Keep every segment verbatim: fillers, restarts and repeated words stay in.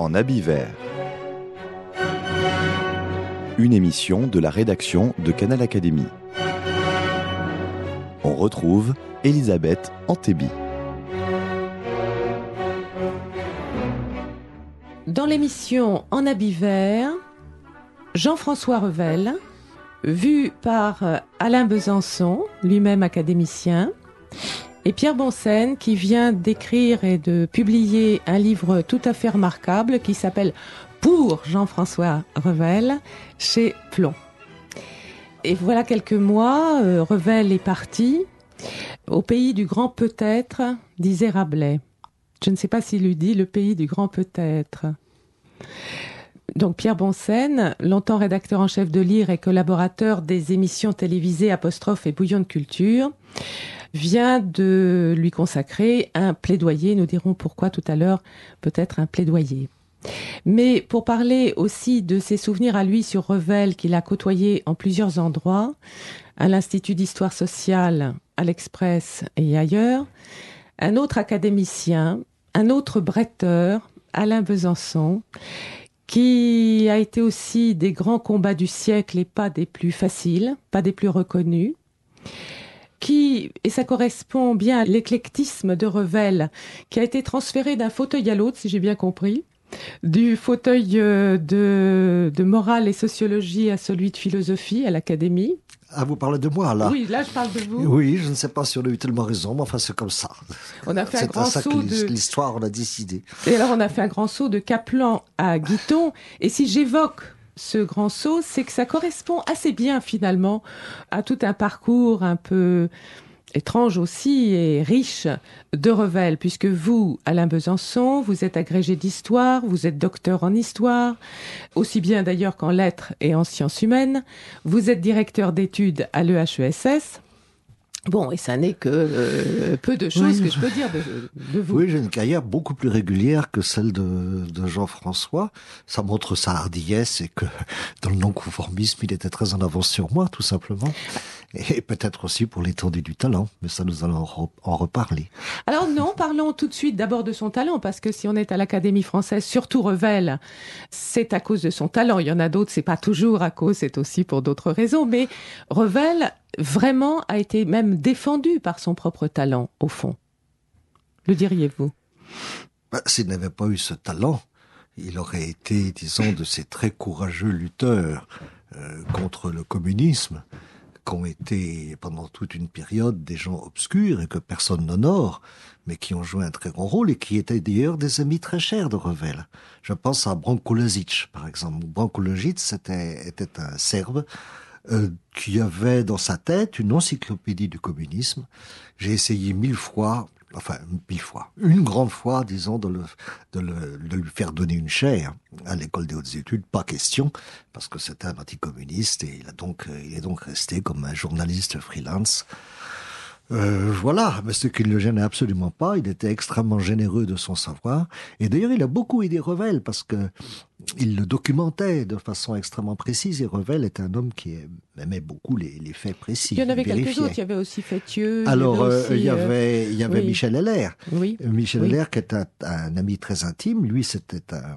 en habit vert. Une émission de la rédaction de Canal Académie. On retrouve Elisabeth Antébi. Dans l'émission En habit vert, Jean-François Revel, vu par Alain Besançon, lui-même académicien, et Pierre Bonsen, qui vient d'écrire et de publier un livre tout à fait remarquable qui s'appelle « Pour Jean-François Revel » chez Plon. Et voilà quelques mois, euh, Revel est parti au pays du grand peut-être, disait Rabelais. Je ne sais pas s'il lui dit le pays du grand peut-être. Donc Pierre Bonsen, longtemps rédacteur en chef de Lire et collaborateur des émissions télévisées Apostrophe et Bouillon de Culture, vient de lui consacrer un plaidoyer. Nous dirons pourquoi tout à l'heure, peut-être un plaidoyer. Mais pour parler aussi de ses souvenirs à lui sur Revel, qu'il a côtoyé en plusieurs endroits, à l'Institut d'Histoire sociale, à l'Express et ailleurs, un autre académicien, un autre bretteur, Alain Besançon, qui a été aussi des grands combats du siècle et pas des plus faciles, pas des plus reconnus, qui, et ça correspond bien à l'éclectisme de Revel, qui a été transféré d'un fauteuil à l'autre, si j'ai bien compris, du fauteuil de, de morale et sociologie à celui de philosophie à l'Académie. Ah, vous parlez de moi, là? Oui, là, je parle de vous. Oui, je ne sais pas si on a eu tellement raison, mais enfin, c'est comme ça. On a fait c'est un grand ça saut que de... l'histoire, on a décidé. Et alors, on a fait un grand saut de Kaplan à Guiton. Et si j'évoque ce grand saut, c'est que ça correspond assez bien, finalement, à tout un parcours un peu étrange aussi et riche de Revel, puisque vous, Alain Besançon, vous êtes agrégé d'histoire, vous êtes docteur en histoire, aussi bien d'ailleurs qu'en lettres et en sciences humaines, vous êtes directeur d'études à l'E H E S S. Bon, et ça n'est que euh, peu de choses oui, que je peux dire de, de vous. Oui, j'ai une carrière beaucoup plus régulière que celle de, de Jean-François. Ça montre sa hardiesse et que dans le non-conformisme, il était très en avance sur moi, tout simplement. Et peut-être aussi pour l'étendue du talent, mais ça nous allons en reparler. Alors non, parlons tout de suite d'abord de son talent, parce que si on est à l'Académie française, surtout Revel, c'est à cause de son talent. Il y en a d'autres, c'est pas toujours à cause, c'est aussi pour d'autres raisons, mais Revel vraiment a été même défendu par son propre talent, au fond. Le diriez-vous? Bah, s'il n'avait pas eu ce talent, il aurait été, disons, de ces très courageux lutteurs euh, contre le communisme, qu'ont été pendant toute une période des gens obscurs et que personne n'honore, mais qui ont joué un très grand rôle et qui étaient d'ailleurs des amis très chers de Revel. Je pense à Branko Lazic, par exemple. Branko Lazic était, était un Serbe euh, qui avait dans sa tête une encyclopédie du communisme. J'ai essayé mille fois, enfin mille fois, une grande fois, disons, de, le, de, le, de lui faire donner une chaire à l'école des hautes études, pas question, parce que c'était un anticommuniste et il a donc, il est donc resté comme un journaliste freelance. Euh, voilà, mais ce qui ne le gênait absolument pas, il était extrêmement généreux de son savoir, et d'ailleurs il a beaucoup aidé Revel, parce que il le documentait de façon extrêmement précise, et Revel est un homme qui aimait beaucoup les, les faits précis. Il y en avait vérifiait. quelques autres, il y avait aussi Fétieux. Alors, il y avait, euh, aussi, il y avait, il y avait oui. Michel Heller. Oui. Michel oui. Heller, qui est un, un ami très intime, lui c'était un,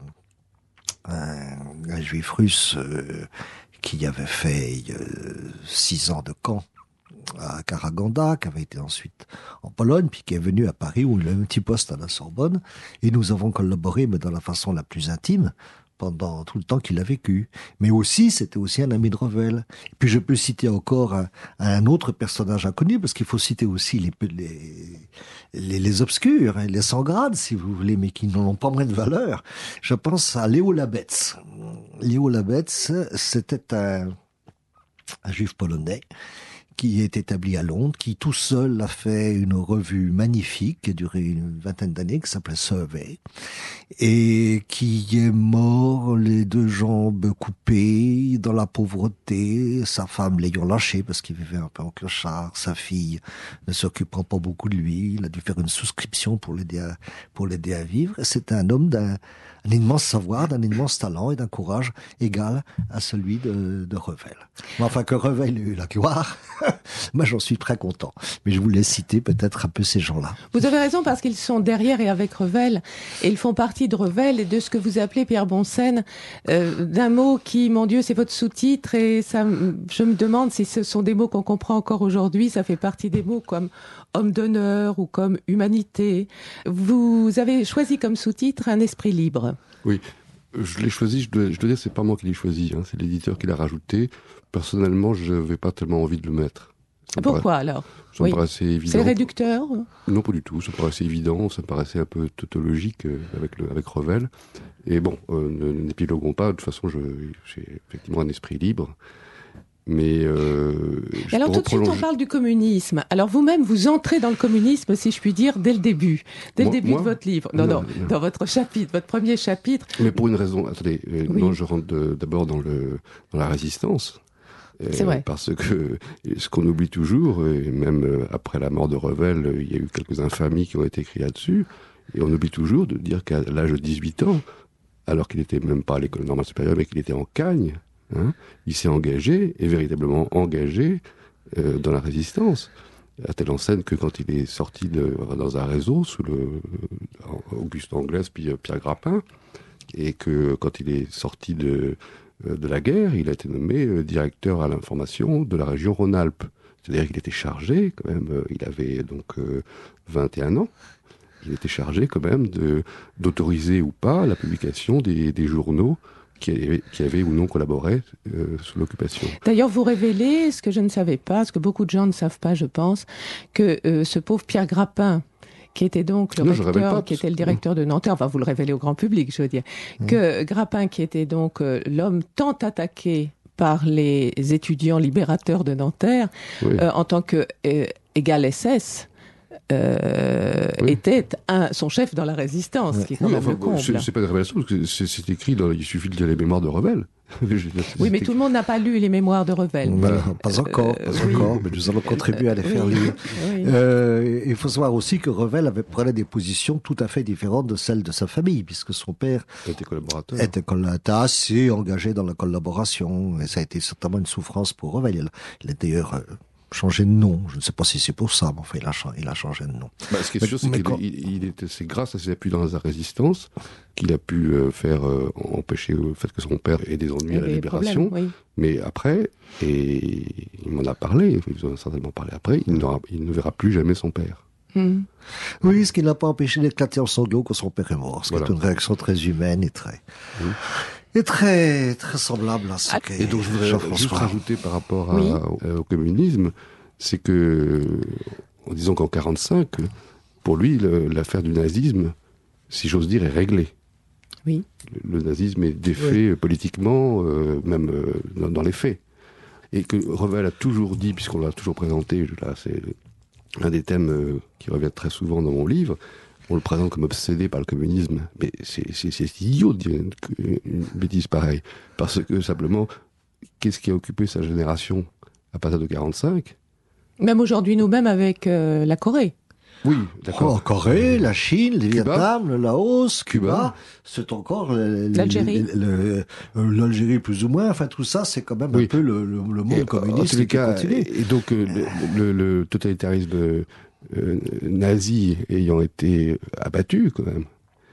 un, un juif russe euh, qui avait fait euh, six ans de camp à Karaganda, qui avait été ensuite en Pologne, puis qui est venu à Paris, où il a eu un petit poste à la Sorbonne, et nous avons collaboré, mais de la façon la plus intime, pendant tout le temps qu'il a vécu. Mais aussi, c'était aussi un ami de Revel. Et puis je peux citer encore un, un autre personnage inconnu, parce qu'il faut citer aussi les, les, les, les obscurs, les sans-grades, si vous voulez, mais qui n'ont pas moins de valeur. Je pense à Léo Labetz. Léo Labetz, c'était un, un juif polonais, qui est établi à Londres, qui tout seul a fait une revue magnifique qui a duré une vingtaine d'années, qui s'appelait Survey, et qui est mort les deux jambes coupées, dans la pauvreté, sa femme l'ayant lâché parce qu'il vivait un peu en clochard, sa fille ne s'occupant pas beaucoup de lui, il a dû faire une souscription pour l'aider à, pour l'aider à vivre. C'est un homme d'un un immense savoir, d'un immense talent et d'un courage égal à celui de, de Revel. Mais enfin, que Revel ait eu la gloire, Moi, j'en suis très content. Mais je voulais citer peut-être un peu ces gens-là. Vous avez raison, parce qu'ils sont derrière et avec Revel, et ils font partie de Revel et de ce que vous appelez, Pierre Boncenne, euh, d'un mot qui, mon Dieu, c'est votre sous-titre, et ça, je me demande si ce sont des mots qu'on comprend encore aujourd'hui. Ça fait partie des mots comme homme d'honneur ou comme humanité. Vous avez choisi comme sous-titre un esprit libre. Oui. Je l'ai choisi, je dois, je dois dire, c'est pas moi qui l'ai choisi, hein, c'est l'éditeur qui l'a rajouté. Personnellement, je n'avais pas tellement envie de le mettre. Ça Pourquoi paraît, alors Ça oui. me paraissait évident. C'est réducteur? Non, pas du tout. Ça me paraissait évident, ça me paraissait un peu tautologique euh, avec, le, avec Revel. Et bon, euh, ne, n'épiloguons pas, de toute façon, je, j'ai effectivement un esprit libre. Mais euh, Et alors tout de suite, on parle du communisme. Alors vous-même, vous entrez dans le communisme, si je puis dire, dès le début, dès moi, le début moi de votre livre. Non, non, non, non, dans votre chapitre, votre premier chapitre. Mais pour une raison. Attendez, euh, oui. non, je rentre de, d'abord dans le dans la résistance. Euh, C'est vrai. Parce que ce qu'on oublie toujours, et même euh, après la mort de Revel, euh, il y a eu quelques infamies qui ont été écrites là-dessus, et on oublie toujours de dire qu'à l'âge de dix-huit ans, alors qu'il n'était même pas à l'école normale supérieure, mais qu'il était en Cagne, hein, il s'est engagé, et véritablement engagé, euh, dans la résistance. À telle enseigne que quand il est sorti de, dans un réseau, sous le euh, Auguste Anglès, puis euh, Pierre Grappin, et que quand il est sorti de, euh, de la guerre, il a été nommé euh, directeur à l'information de la région Rhône-Alpes. C'est-à-dire qu'il était chargé, quand même, euh, il avait donc euh, vingt et un ans, il était chargé quand même de, d'autoriser ou pas la publication des, des journaux qui avaient, qui avaient ou non collaboré euh, sous l'occupation. D'ailleurs, vous révélez, ce que je ne savais pas, ce que beaucoup de gens ne savent pas, je pense, que euh, ce pauvre Pierre Grappin, qui était donc le non, recteur, pas, qui était le directeur de Nanterre, enfin vous le révélez au grand public, je veux dire, mmh. que Grappin, qui était donc euh, l'homme tant attaqué par les étudiants libérateurs de Nanterre, oui. euh, en tant que euh, égal S S, Euh, oui. était un, son chef dans la résistance, oui. qui est quand oui, même enfin, le comble. C'est, c'est pas une révélation, parce que c'est, c'est écrit, dans, il suffit de lire les mémoires de Revel. Oui, mais tout le monde n'a pas lu les mémoires de Revel. Ben, pas encore, euh, pas oui. encore, mais nous allons contribuer à les faire oui. lire. Oui. Euh, il faut savoir aussi que Revel avait prenait des positions tout à fait différentes de celles de sa famille, puisque son père était collaborateur, était, était assez engagé dans la collaboration, et ça a été certainement une souffrance pour Revel. Il, il a d'ailleurs euh, changé de nom. Je ne sais pas si c'est pour ça, mais enfin, il a, il a changé de nom. Bah, ce qui est mais, sûr, c'est qu'il quand... il, il était, c'est grâce à ses appuis dans la résistance qu'il a pu euh, faire euh, empêcher le fait que son père ait des ennuis et à la libération. Oui. Mais après, et il m'en a parlé, il en a certainement parlé après, il, il ne verra plus jamais son père. Mmh. Oui, ce qui n'a pas empêché d'éclater en sanglots quand son père est mort. Ce voilà. qui est une réaction très humaine et très... Mmh. Et très, très semblable à ce ah, qu'est Et donc je voudrais juste rajouter par rapport à, oui. au, au communisme, c'est que, en disant qu'en quarante-cinq, pour lui, le, l'affaire du nazisme, si j'ose dire, est réglée. Oui. Le, le nazisme est défait oui. politiquement, euh, même euh, dans, dans les faits. Et que Revel a toujours dit, puisqu'on l'a toujours présenté, là, c'est un des thèmes euh, qui revient très souvent dans mon livre, on le présente comme obsédé par le communisme. Mais c'est, c'est, c'est idiot de dire une, une bêtise pareille. Parce que, simplement, qu'est-ce qui a occupé sa génération à partir de quarante-cinq ? Même aujourd'hui, nous-mêmes, avec euh, la Corée. Oui, d'accord. Oh, Corée, la Chine, le Vietnam, le Laos, Cuba, Cuba. C'est encore... Le, L'Algérie. Le, le, l'Algérie, plus ou moins. Enfin, tout ça, c'est quand même oui. un peu le, le, le monde et, communiste en tous les qui cas, continue. Et donc, euh, le, le, le totalitarisme... Euh, nazi ayant été abattu quand même,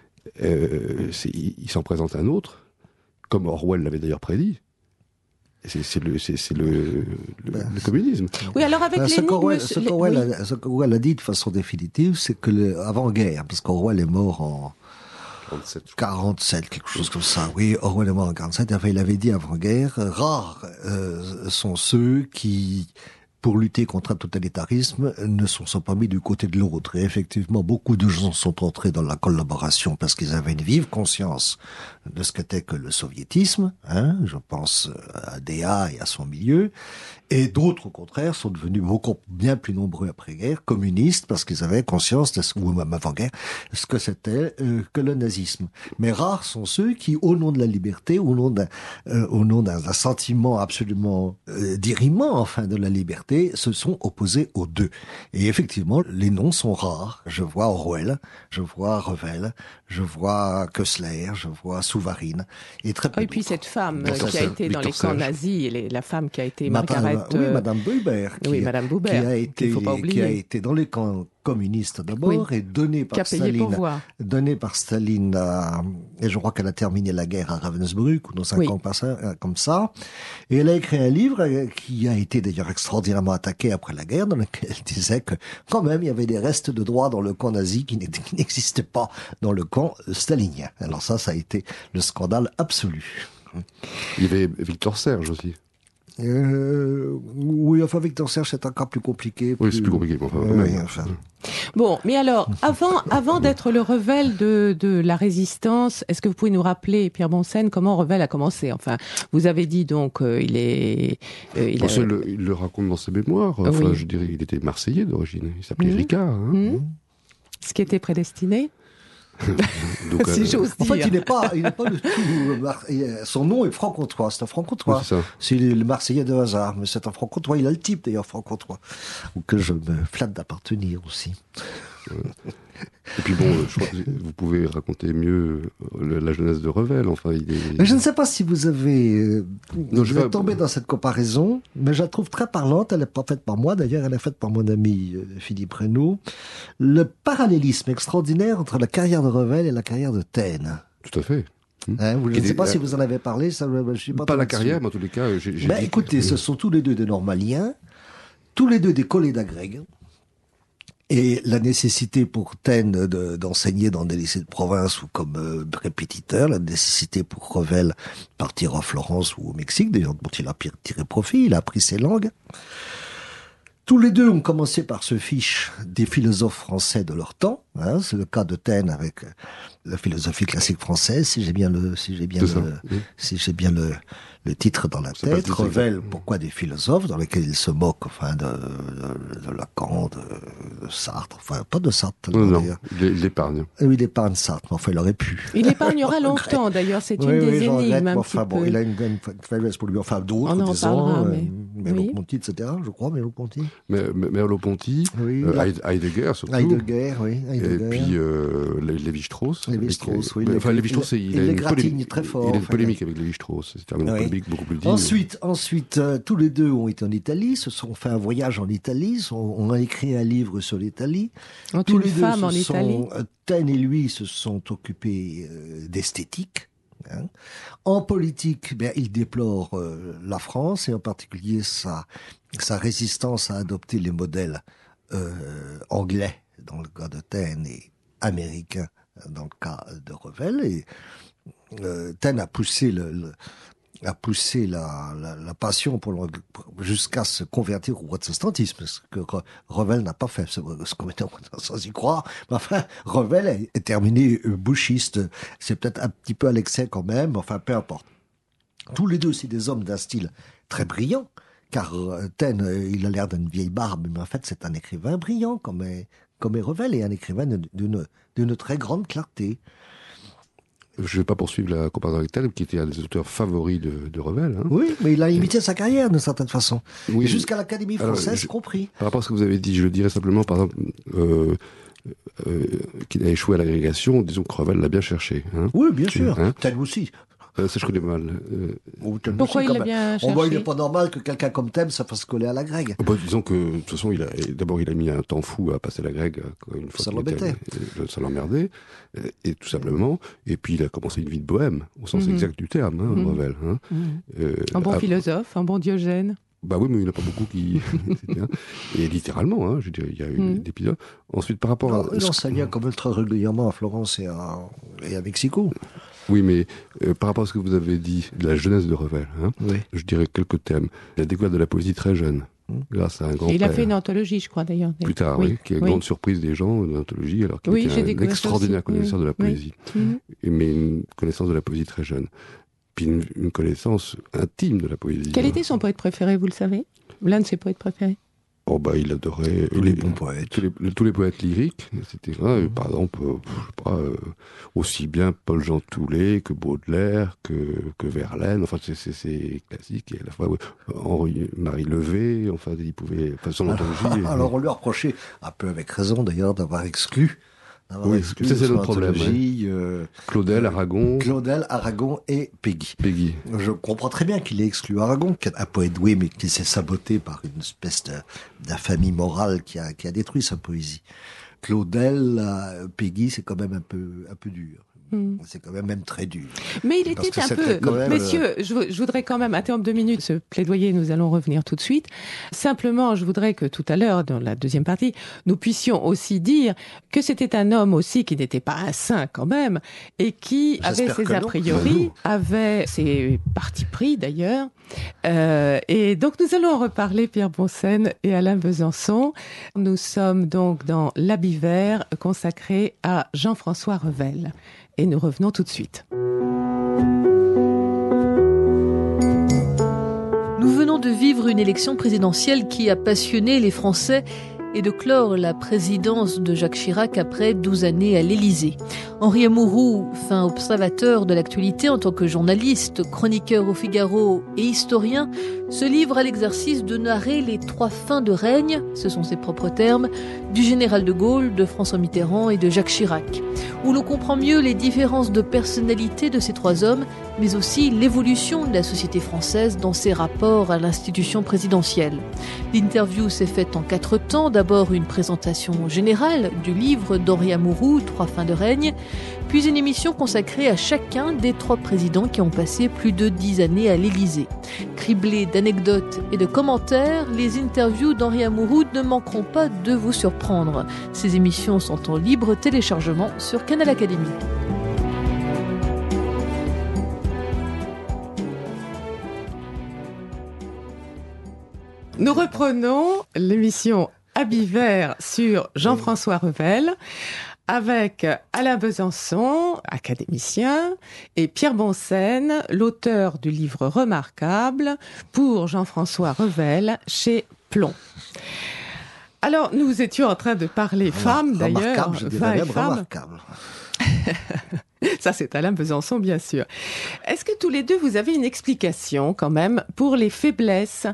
euh, c'est, il s'en présente un autre, comme Orwell l'avait d'ailleurs prédit. C'est, c'est, le, c'est, c'est le, le, ben, le communisme. Oui, alors avec ben, les ce qu'Orwell, ce qu'Orwell, oui. a, ce qu'Orwell a dit de façon définitive, c'est que le, avant-guerre, parce qu'Orwell est mort en quarante-sept, quarante-sept, quelque chose comme ça. Oui, Orwell est mort en quarante-sept. Enfin, il avait dit avant-guerre, rares euh, sont ceux qui, pour lutter contre un totalitarisme, ne se sont pas mis du côté de l'autre. Et effectivement, beaucoup de gens sont entrés dans la collaboration parce qu'ils avaient une vive conscience de ce qu'était que le soviétisme, hein, je pense à D A et à son milieu, et d'autres, au contraire, sont devenus beaucoup bien plus nombreux après-guerre, communistes, parce qu'ils avaient conscience, de ce, ou même avant-guerre, ce que c'était euh, que le nazisme. Mais rares sont ceux qui, au nom de la liberté, au nom d'un, euh, au nom d'un, d'un sentiment absolument euh, diriment, enfin, de la liberté, se sont opposés aux deux. Et effectivement, les noms sont rares. Je vois Orwell, je vois Revel, je vois Koestler, je vois Souvarine. Et très peu Et puis d'autres. cette femme Victor qui a Serge. été dans les Victor camps Serge. nazis, elle est la femme qui a été Madame- Margaret... oui, euh, Madame Boubert, qui, oui, Madame qui Boubert, a été, qu'il faut pas qui oublier. a été dans les camps communistes d'abord Oui. et donné qui a par payé pour Staline, voir. donné par Staline à, et je crois qu'elle a terminé la guerre à Ravensbrück ou dans un Oui. camp pas ça- euh, comme ça. Et elle a écrit un livre euh, qui a été d'ailleurs extraordinairement attaqué après la guerre, dans lequel elle disait que quand même il y avait des restes de droit dans le camp nazi qui n'étaient- qui n'existaient pas dans le camp stalinien. Alors ça, ça a été le scandale absolu. Il y avait Victor Serge aussi. Euh, oui, enfin Victor Serge c'est encore plus compliqué. Oui, c'est plus compliqué. Mais enfin, quand Oui, même. enfin. Bon, mais alors, avant, avant d'être le Revel de, de la résistance, est-ce que vous pouvez nous rappeler, Pierre Bonsen, comment Revel a commencé? Enfin, vous avez dit donc, euh, il est... euh, il Bon, a- ça, il, le, il le raconte dans ses mémoires. Ah Enfin, oui. je dirais, il était marseillais d'origine. Il s'appelait Mhm. Ricard. Hein. Hmm ce qui était prédestiné, Donc, si euh, j'ose En dire. fait, il n'est pas, il n'est pas du tout. euh, mar- il est- Son nom est franc-comtois. C'est un oui, franc-comtois. c'est ça. C'est le le Marseillais de hasard, mais c'est un franc-comtois. Il a le type d'ailleurs franc-comtois, que je me flatte d'appartenir aussi. Et puis bon, euh, je crois que vous pouvez raconter mieux euh, le- la jeunesse de Revel. Enfin, il est. Mais je ne sais pas si vous avez, euh, Non, je vous vais êtes pas- tombé dans cette comparaison, mais je la trouve très parlante. Elle n'est pas faite par moi, d'ailleurs, elle est faite par mon ami euh, Philippe Reynaud. Le parallélisme extraordinaire entre la carrière de Revel et la carrière de Taine. Tout à fait. Hein, vous- je Qui ne sais est- pas si vous en avez parlé, ça, je suis pas Pas la tombé dessus. carrière, mais en tous les cas, j'ai. j'ai Ben, dit- écoutez, ce sont tous les deux des normaliens, tous les deux des collés d'Agrègue. Et la nécessité pour Taine de- d'enseigner dans des lycées de province ou comme euh, répétiteur, la nécessité pour Revel partir à Florence ou au Mexique, d'ailleurs dont il a pi- tiré profit, il a appris ces langues. Tous les deux ont commencé par se fiche des philosophes français de leur temps. Hein, c'est le cas de Taine avec euh, la philosophie classique française, si j'ai bien le, si j'ai bien C'est ça. le, Oui. si j'ai bien le, le titre dans la Ça passe tête. du Revel, second. pourquoi des philosophes dans lesquels il se moque, enfin, de, de, de Lacan, de, de Sartre, enfin, pas de Sartre, Non, non, d'ailleurs. il il l'épargne. Euh, Il épargne Sartre, mais enfin, il aurait pu. Il épargnera longtemps, d'ailleurs, c'est une Oui, oui, des j'en regrette, énigmes mais un enfin, petit bon, peu. il a une, une faiblesse pour lui. Enfin, d'autres, On en disons, reparlera, euh, mais- Merleau-Ponty, et cetera, je crois, Merleau-Ponty. Mais mais- Merleau-Ponty, Oui, euh, là- Heide- Heidegger surtout. Heidegger, oui, Et Heidegger. puis euh, Lé- Lévi-Strauss. Lévi-Strauss, Avec, oui, euh, il Enfin, les- Lévi-Strauss, il- il, il a les une gratigne polémique très fort, Il a une enfin, polémique avec Lévi-Strauss. C'était une Oui. polémique beaucoup plus digne. Ensuite, ensuite, euh, tous les deux ont été en Italie, se sont fait un voyage en Italie, sont, ont écrit un livre sur l'Italie. Entre Tous une les deux femme se en sont, Italie. euh, Taine et lui se sont occupés euh, d'esthétique. Hein. En politique, ben, il déplore euh, la France et en particulier sa, sa résistance à adopter les modèles euh, anglais dans le cas de Taine et américains dans le cas de Revel. Et euh, Taine a poussé le, le- a poussé la, la, la passion pour le- jusqu'à se convertir au protestantisme, ce que Re- Revel n'a pas fait, se, se convertir au protestantisme sans y croire. Mais enfin, Revel est, est terminé euh, bouchiste. C'est peut-être un petit peu à l'excès quand même, mais enfin, peu importe. Tous les deux, c'est des hommes d'un style très brillant, car euh, Taine, euh, il a l'air d'une vieille barbe, mais en fait, c'est un écrivain brillant, comme est, comme est Revel, et un écrivain d'une- d'une d'une très grande clarté. Je ne vais pas poursuivre la comparaison avec Taine, qui était un des auteurs favoris de, de Revel. Hein. Oui, mais il a imité sa carrière d'une certaine façon. Oui, Et jusqu'à l'Académie alors, française je- compris. Par rapport à ce que vous avez dit, je dirais simplement, par exemple, euh, euh, qu'il a échoué à l'agrégation, disons que Revel l'a bien cherché. Hein. Oui, bien sûr. Hein Taine aussi. Euh, ça, je connais mal. Euh, Ou Taine Pourquoi aussi, il quand l'a même. bien Oh, bah, il cherché n'est pas normal que quelqu'un comme Taine se fasse coller à la grecque. bah, disons que, de toute façon, il a, d'abord, il a mis un temps fou à passer la grecque. euh, Une fois Ça qu'il était- l'embêtait. euh, Ça l'emmerdait. euh, Et tout simplement. Et puis, il a commencé une vie de bohème, au sens Mhm. exact du terme, hein, Mhm. Revel. Hein. Mhm. Euh, Un bon ah, philosophe, un bon Diogène. Bah oui, mais il n'y en a pas beaucoup qui. c'est bien. Et littéralement, hein, je dirais, il y a eu Mhm. des épisodes. Ensuite, par rapport Non, à. il enseignait quand même très régulièrement à Florence et à, et à Mexico. Oui, mais euh, par rapport à ce que vous avez dit de la jeunesse de Revel, hein, Oui. je dirais quelques thèmes. La découverte de la poésie très jeune, Mhm. grâce à un grand Et il a fait une anthologie, je crois, d'ailleurs. plus tard, oui, qui est une oui. grande surprise des gens de l'anthologie, alors qu'il Oui, était j'ai un découvert ça extraordinaire aussi. connaisseur Oui, de la oui. poésie, Mhm. Et- mais une connaissance de la poésie très jeune. Puis une, une connaissance intime de la poésie. Quel hein. était son poète préféré, vous le savez? L'un de ses poètes préférés? Oh bah il adorait Tous les bons poètes. tous les, tous les poètes lyriques, et cetera. Et par exemple, euh, je sais pas, euh, aussi bien Paul-Jean Toulet que Baudelaire, que, que Verlaine. Enfin, c'est, c'est, c'est classique. Et à la fois ouais, Henri-Marie Levé. Enfin, il pouvait. Enfin, son anthologie. Alors, alors on lui a reproché, un peu avec raison d'ailleurs, d'avoir exclu Oui, exclu ça c'est le problème. Ouais. Euh, Claudel, Aragon. Claudel, Aragon et Péguy. Péguy. Je comprends très bien qu'il ait exclu Aragon, qui est un poète doué, mais qui s'est saboté par une espèce de, d'infamie morale qui a, qui a détruit sa poésie. Claudel, euh, Péguy, c'est quand même un peu, un peu dur. Mmh. C'est quand même, même très dur. Mais il était un peu... Même, messieurs, euh... je, je voudrais quand même interrompre deux minutes ce plaidoyer, nous allons revenir tout de suite. Simplement, je voudrais que tout à l'heure, dans la deuxième partie, nous puissions aussi dire que c'était un homme aussi qui n'était pas un saint quand même, et qui J'espère avait ses a priori, avait ses partis pris d'ailleurs. Euh, et donc nous allons en reparler, Pierre Bonsen et Alain Besançon. Nous sommes donc dans l'Habit vert consacré à Jean-François Revel. Et nous revenons tout de suite. Nous venons de vivre une élection présidentielle qui a passionné les Français et de clore la présidence de Jacques Chirac après douze années à l'Élysée. Henri Amouroux, fin observateur de l'actualité en tant que journaliste, chroniqueur au Figaro et historien, se livre à l'exercice de narrer les trois fins de règne, ce sont ses propres termes, du général de Gaulle, de François Mitterrand et de Jacques Chirac, où l'on comprend mieux les différences de personnalité de ces trois hommes, mais aussi l'évolution de la société française dans ses rapports à l'institution présidentielle. L'interview s'est faite en quatre temps. D'abord une présentation générale du livre d'Henri Amouroux, Trois fins de règne, puis une émission consacrée à chacun des trois présidents qui ont passé plus de dix années à l'Élysée. Criblées d'anecdotes et de commentaires, les interviews d'Henri Amouroux ne manqueront pas de vous surprendre. Ces émissions sont en libre téléchargement sur Canal Académie. Nous reprenons l'émission Habit vert sur Jean-François Revel avec Alain Besançon, académicien, et Pierre Bonsen, l'auteur du livre remarquable pour Jean-François Revel chez Plomb. Alors, nous étions en train de parler Remar- femmes, d'ailleurs. Remarquable, je dirais même remarquable. Ça, c'est Alain Besançon, bien sûr. Est-ce que tous les deux, vous avez une explication, quand même, pour les faiblesses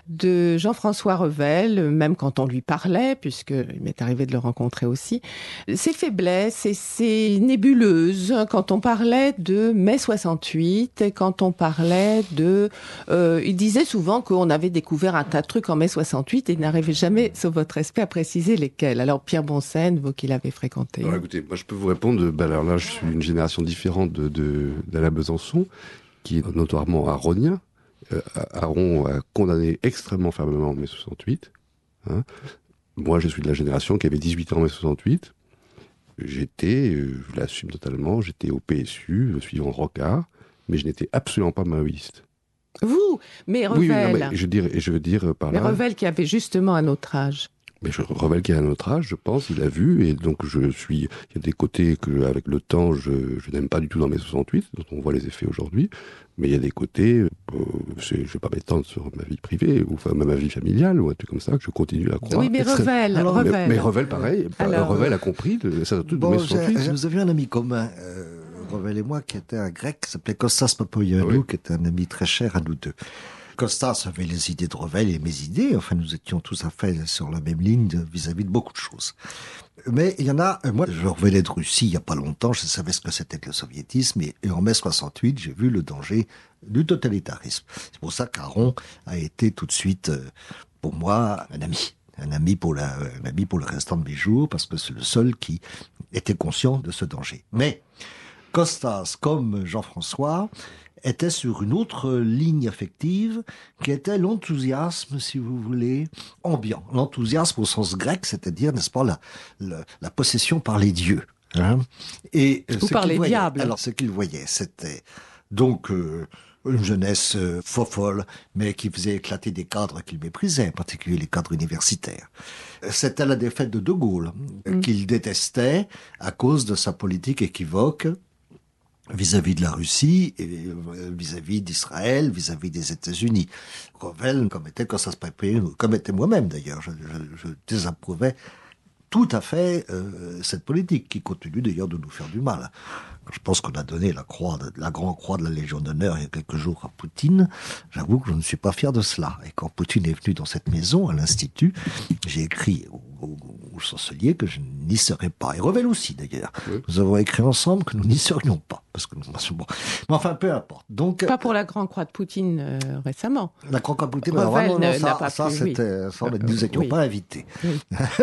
de Jean-François Revel, même quand on lui parlait, puisqu'il m'est arrivé de le rencontrer aussi, ces faiblesses et ces nébuleuses, quand on parlait de mai soixante-huit, et quand on parlait de... Euh, il disait souvent qu'on avait découvert un tas de trucs en mai soixante-huit et il n'arrivait jamais, sauf votre respect, à préciser lesquels. Alors, Pierre Bonsen, vous qui l'avez fréquenté. Alors, écoutez, moi, je peux vous répondre... Ben, alors là, je suis une génération différente de, de, d'Alain Besançon, qui est notoirement aronien. Euh, Aron a condamné extrêmement fermement mai soixante-huit. Hein. Moi, je suis de la génération qui avait dix-huit ans en mai soixante-huit. J'étais, euh, je l'assume totalement, j'étais au P S U, suivant Rocard, mais je n'étais absolument pas maoïste. Vous, mais Revel... Oui, oui non, mais je, veux dire, je veux dire par mais là... Mais Revel qui avait justement un autre âge. Mais je, Revel qui a un autre âge, je pense, il a vu, et donc je suis... Il y a des côtés que, avec le temps, je, je n'aime pas du tout dans mai soixante-huit, dont on voit les effets aujourd'hui, mais il y a des côtés, euh, je ne vais pas m'étendre sur ma vie privée, ou enfin ma vie familiale, ou un truc comme ça, que je continue à croire. Oui, mais Revel, Alors, Revel. Mais, mais Revel, pareil, Alors, Revel a compris, de, ça tout bon, de mai soixante-huit. Nous avions un ami commun, euh, Revel et moi, qui était un grec, qui s'appelait Kostas Papoyannou, oui. qui était un ami très cher à nous deux. Kostas avait les idées de Revel et mes idées. Enfin, nous étions tous à fait sur la même ligne vis-à-vis de beaucoup de choses. Mais il y en a, moi, je revenais de Russie il y a pas longtemps, je savais ce que c'était que le soviétisme, et, et en mai soixante-huit, j'ai vu le danger du totalitarisme. C'est pour ça qu'Aron a été tout de suite, pour moi, un ami. Un ami pour la, un ami pour le restant de mes jours, parce que c'est le seul qui était conscient de ce danger. Mais, Kostas, comme Jean-François, était sur une autre ligne affective qui était l'enthousiasme, si vous voulez, ambiant. L'enthousiasme au sens grec, c'est-à-dire, n'est-ce pas, la, la, la possession par les dieux. Hein. Et Ou par les voyait, diables. Alors, ce qu'il voyait, c'était donc euh, une jeunesse euh, fofolle, mais qui faisait éclater des cadres qu'il méprisait, en particulier les cadres universitaires. C'était la défaite de De Gaulle, mmh. qu'il détestait à cause de sa politique équivoque, vis-à-vis de la Russie, et vis-à-vis d'Israël, vis-à-vis des États-Unis. Revel, comme était Kostas Papoyannou, comme était moi-même d'ailleurs, je, je, je désapprouvais tout à fait euh, cette politique, qui continue d'ailleurs de nous faire du mal. Je pense qu'on a donné la croix, de, la grande croix de la Légion d'honneur il y a quelques jours à Poutine. J'avoue que je ne suis pas fier de cela. Et quand Poutine est venu dans cette maison, à l'Institut, j'ai écrit au, au, ou Chancelier que je n'y serais pas. Et Revel aussi, d'ailleurs. Oui. Nous avons écrit ensemble que nous n'y serions pas. Parce que nous, bon. Mais enfin, peu importe. Donc, pas pour la Grande Croix de Poutine euh, récemment. La Grande Croix de Poutine, Revel vraiment, non, n'a ça, pas ça, pu, c'était, oui. ça, on nous n'étions oui. pas invités. Oui.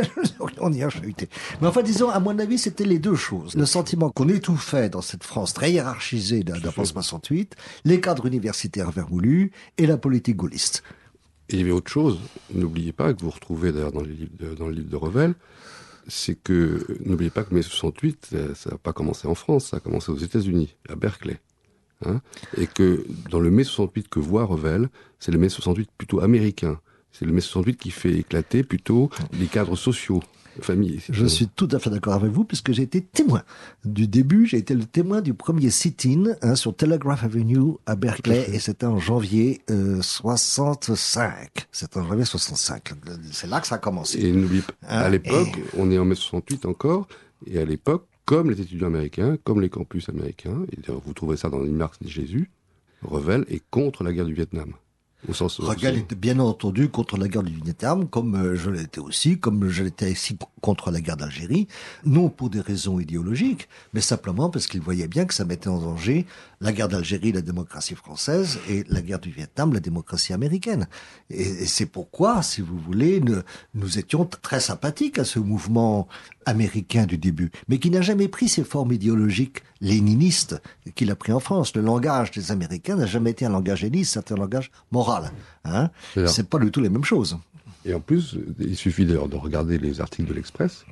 On y a chahuté. Mais enfin, disons, à mon avis, c'était les deux choses. Le sentiment qu'on étouffait dans cette France très hiérarchisée d'avant soixante-huit, les cadres universitaires vermoulus et la politique gaulliste. Et il y avait autre chose, n'oubliez pas, que vous retrouvez d'ailleurs dans, les livres de, dans le livre de Revel, c'est que, n'oubliez pas que mai soixante-huit, ça n'a pas commencé en France, ça a commencé aux États-Unis, à Berkeley. Hein, et que dans le mai soixante-huit que voit Revel, c'est le mai soixante-huit plutôt américain. C'est le mai soixante-huit qui fait éclater plutôt les cadres sociaux. Famille. Je suis tout à fait d'accord avec vous, puisque j'ai été témoin du début, j'ai été le témoin du premier sit-in hein, sur Telegraph Avenue à Berkeley, et c'était en janvier euh, soixante-cinq. C'était en janvier soixante-cinq. C'est là que ça a commencé. Et n'oubliez pas, hein, à l'époque, et... on est en mai soixante-huit encore, et à l'époque, comme les étudiants américains, comme les campus américains, et vous trouverez ça dans ni Marx ni Jésus, Revel est contre la guerre du Vietnam. Au sens, Revel était bien entendu contre la guerre du Vietnam, comme euh, je l'étais aussi, comme je l'étais ici contre la guerre d'Algérie, non pour des raisons idéologiques, mais simplement parce qu'il voyait bien que ça mettait en danger la guerre d'Algérie, la démocratie française, et la guerre du Vietnam, la démocratie américaine. Et, et c'est pourquoi, si vous voulez, ne, nous étions très sympathiques à ce mouvement américain du début, mais qui n'a jamais pris ces formes idéologiques léninistes qu'il a pris en France. Le langage des Américains n'a jamais été un langage léniniste, c'est un langage moral. Hein, c'est pas du tout les mêmes choses. Et en plus, il suffit d'ailleurs de regarder les articles de l'Express,